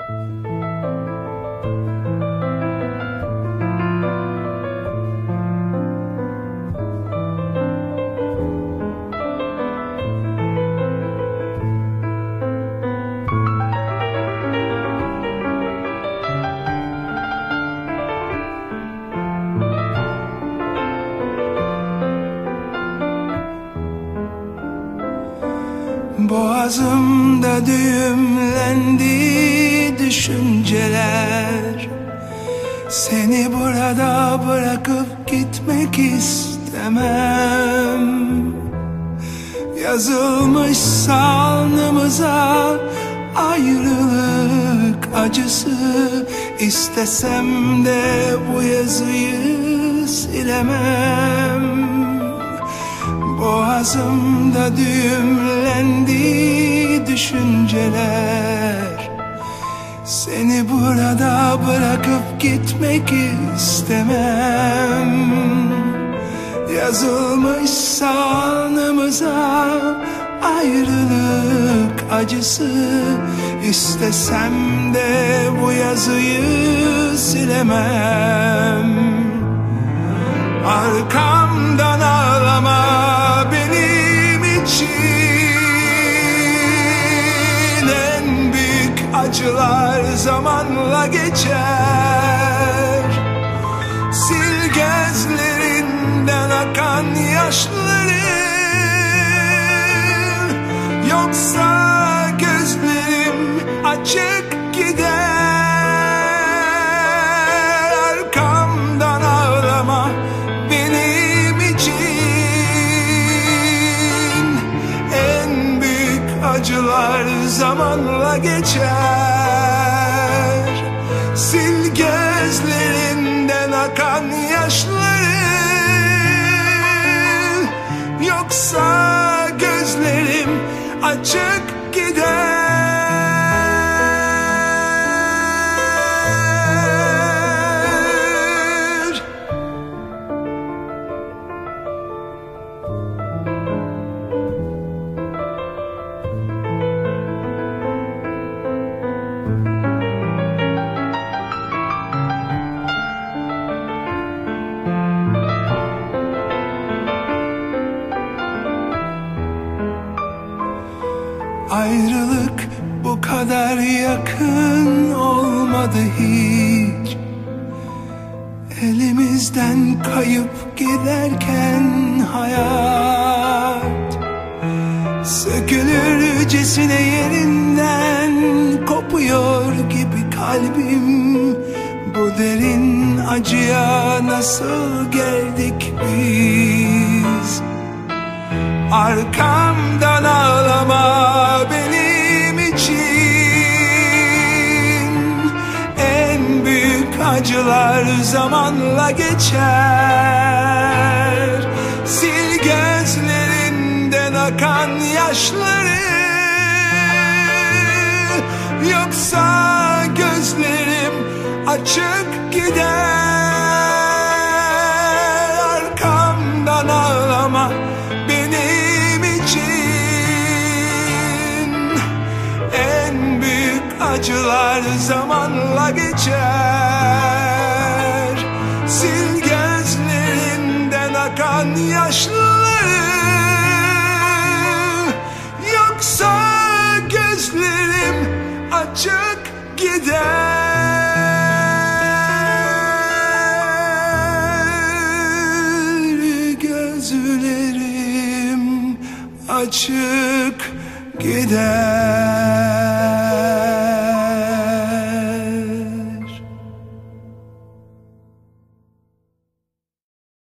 Boğazımda düğümlendi düşünceler. Seni burada bırakıp gitmek istemem. Yazılmış alnımıza ayrılık acısı. İstesem de bu yazıyı silemem. Boğazımda düğümlendi düşünceler. Seni burada bırakıp gitmek istemem. Yazılmış alnımıza ayrılık acısı. İstesem de bu yazıyı silemem. Arkamdan ağlama benim için. En büyük acılar zamanla geçer. Sil gözlerinden akan yaşları. Yoksa gözlerim açık gider. Arkamdan ağlama benim için. En büyük acılar zamanla geçer. Sil gözlerinden akan yaşları. Yoksa gözlerim açık gider. Ayrılık bu kadar yakın olmadı hiç. Elimizden kayıp giderken hayat sökülürcesine yerinden kopuyor gibi kalbim. Bu derin acıya nasıl geldik biz? Arkamdan ağlama benim için. En büyük acılar zamanla geçer. Sil gözlerinden akan yaşları. Yoksa gözlerim açık gider. Arkamdan ağlama benim için. En büyük acılar zamanla geçer. Sil gözlerinden akan yaşları. Yoksa gözlerim açık gider. Gözlerim açık gider.